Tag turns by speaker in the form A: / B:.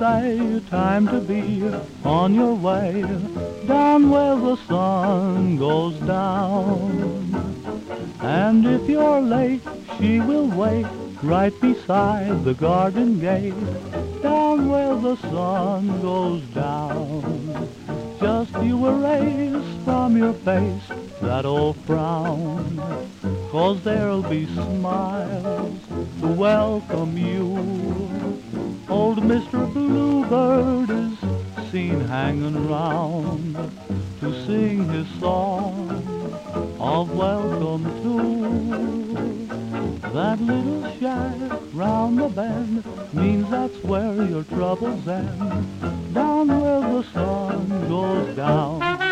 A: say time to be on your way down where the sun goes down. And if you're late, she will wait right beside the garden gate down where the sun goes down. Just you erase from your face that old frown, 'cause there'll be smiles to welcome you. Old Mr. Bluebird is seen hanging round to sing his song of welcome too. That little shack round the bend means that's where your troubles end, down where the sun goes down.